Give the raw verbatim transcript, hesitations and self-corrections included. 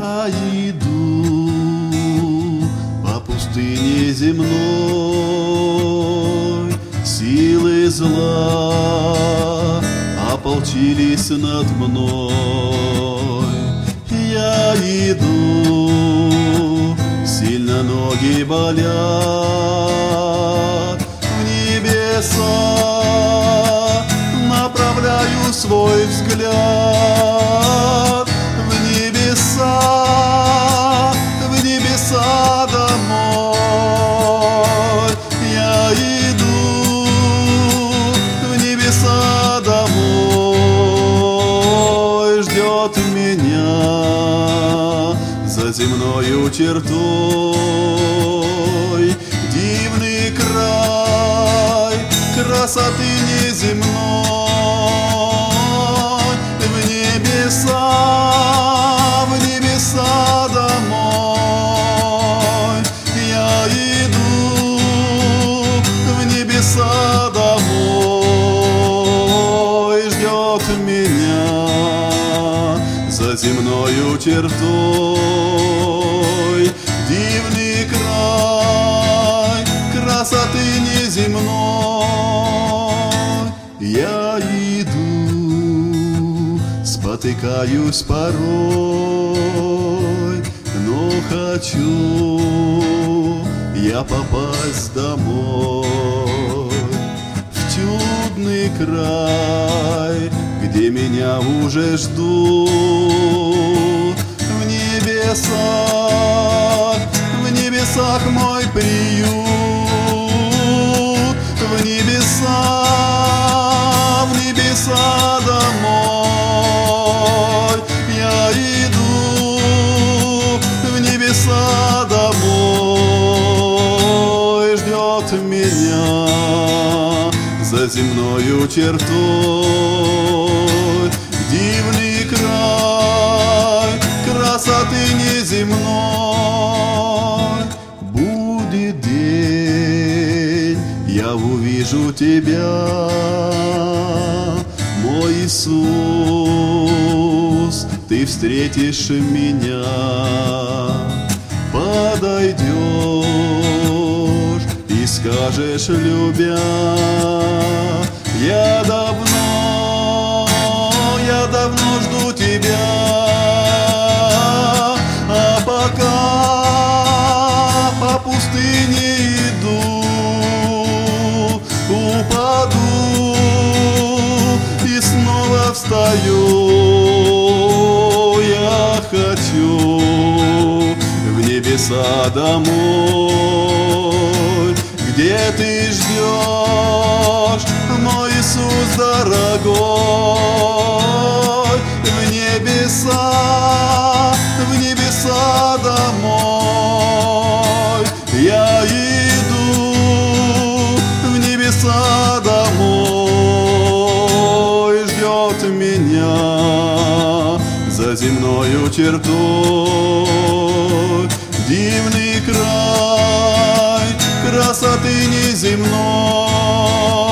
Я иду по пустыне земной, силы зла ополчились над мной. Я иду, сильно ноги болят, в небеса направляю свой взгляд. В небеса, в небеса домой. Я иду в небеса домой. Ждет меня за земною чертой дивный край красоты неземной. В небеса, в небеса домой. Я иду в небеса домой. Ждет меня за земною чертой дивный край красоты неземной. Я иду, спотыкаюсь порой, но хочу я попасть домой, в чудный край, где меня уже ждут. В небесах, в небесах мой приют. В небеса, в небеса домой. Я иду в небеса домой. Ждет меня за земною чертой дивный край красоты неземной. Будет день, я увижу тебя, мой Иисус, ты встретишь меня, подойдешь и скажешь, любя: я давно, я давно жду тебя. А пока по пустыне иду, упаду и снова встаю. Я хочу в небеса домой, где ты ждешь, мой Иисус дорогой. В небеса, в небеса домой. Я иду в небеса домой. Ждет меня за земною чертой дивный край красоты неземной.